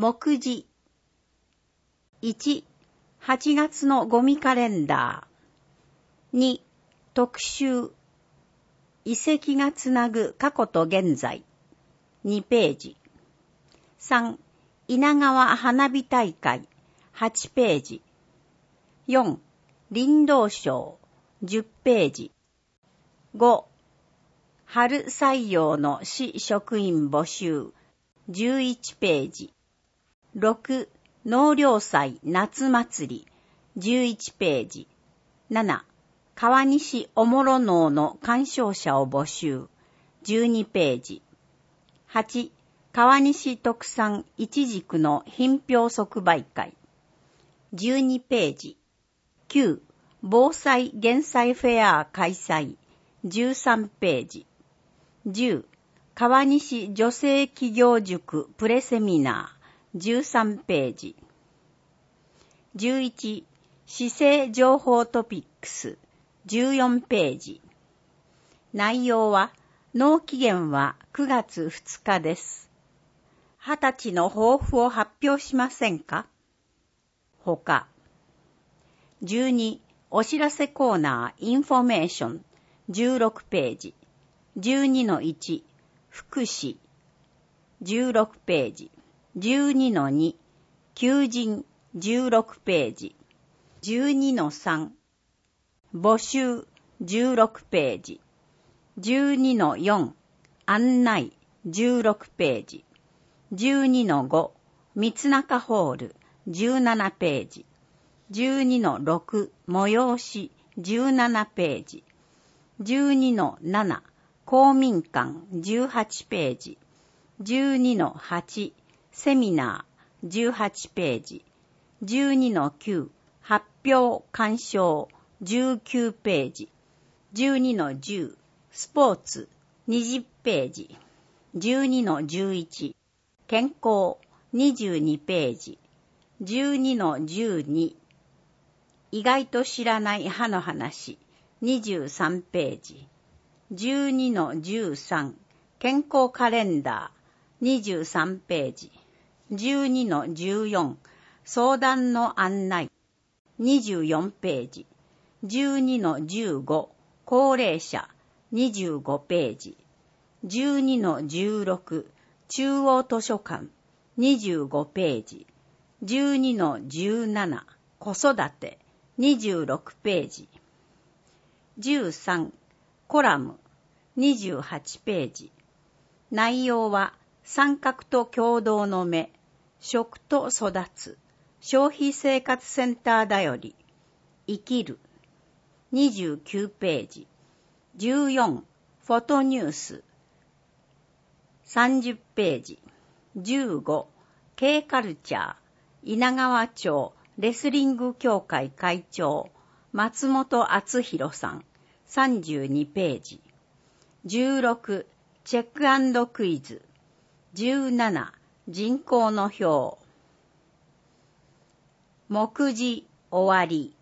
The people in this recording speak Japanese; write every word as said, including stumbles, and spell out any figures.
目次。いち、はちがつのゴミカレンダー。に、特集。遺跡がつなぐ過去と現在。にページ。さん、稲川花火大会。はちページ。よん、林道賞。じゅっページ。ご、春採用の市職員募集。じゅういちページ。ろく、納涼祭夏祭り。じゅういちページ。なな、川西おもろ農の鑑賞者を募集。じゅうにページ。はち、川西特産いちじくの品評即売会。じゅうにページ。きゅう、防災減災フェア開催。じゅうさんページ。じゅう、川西女性企業塾プレセミナー。じゅうさんページ。じゅういち、市政情報トピックス。じゅうよんページ。内容は、納期限はくがつふつかです。はたちの抱負を発表しませんか？ほか。じゅうに、お知らせコーナーインフォメーション。じゅうろくページ。じゅうにのいち、福祉。じゅうろくページ。じゅうにのに、求人。じゅうろくページ。じゅうにのさん、募集。じゅうろくページ。じゅうにのよん、案内。じゅうろくページ。じゅうにのご、三中ホール。じゅうななページ。じゅうにのろく、催し。じゅうななページ。じゅうにのなな、公民館。じゅうはちページ。じゅうにのはち、セミナー。じゅうはちページ。じゅうにのきゅう、発表鑑賞。じゅうきゅうページ。じゅうにのじゅう、スポーツ。にじゅうページ。じゅうにのじゅういち、健康。にじゅうにページ。じゅうにのじゅうに、意外と知らない歯の話。にじゅうさんページ。じゅうにのじゅうさん、健康カレンダー。にじゅうさんページ。じゅうにのじゅうよん、相談の案内。にじゅうよんページ。じゅうにのじゅうご、高齢者。にじゅうごページ。じゅうにのじゅうろく、中央図書館。にじゅうごページ。じゅうにのじゅうなな、子育て。にじゅうろくページ。じゅうさん、コラム。にじゅうはちページ。内容は、三角と共同の目、食と育つ、消費生活センターだより、生きる。にじゅうきゅうページ。じゅうよん、フォトニュース。さんじゅうページ。じゅうご、K カルチャー。稲川町レスリング協会会長、松本敦弘さん。さんじゅうにページ。じゅうろく、チェック&クイズ。じゅうなな、人口の表。目次終わり。